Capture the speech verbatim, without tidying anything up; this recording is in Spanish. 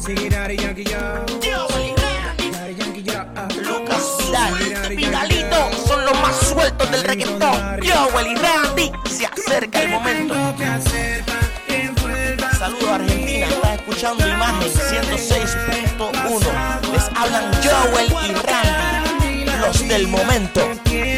Lucas Vidal, Vidalito son los más sueltos del reggaetón. Joel y Randy, se acerca el momento. Saludos Argentina, estás escuchando Imagen ciento seis punto uno. Les hablan Joel y Randy, los del momento.